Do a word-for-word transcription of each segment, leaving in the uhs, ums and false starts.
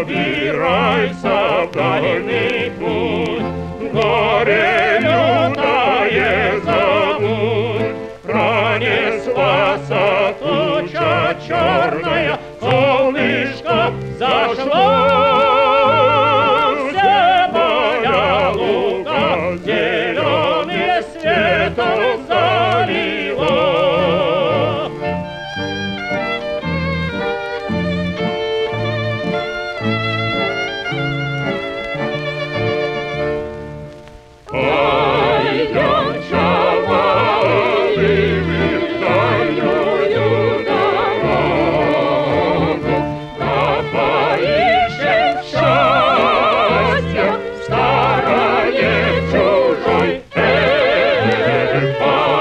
собирайся в дальний путь, горе лютое зовут. Пронеслась туча черная, солнышко зашло. Все поля луга зеленый светом залило. Пойдем, чавалы, в дальнюю дорогу, да поищем счастья в стороне чужой. Эх,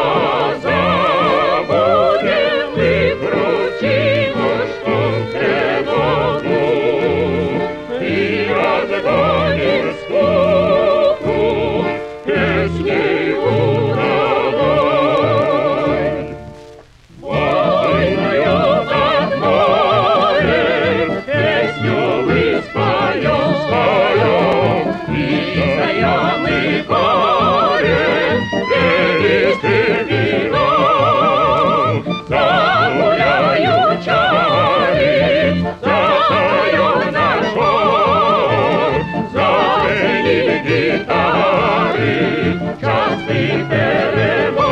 позабудем и крутимушку тревогу, и разгоним скуку песней ураной. Вольною над морем песню мы споем, споем, и заем и горем, листым вином. Загуляю чары, запою наш хор, зазвенит гитары частый перебор.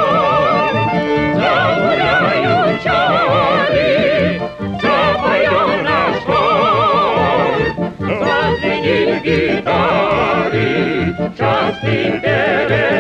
Загуляю чары, запою наш хор, зазвенит гитары частый перебор.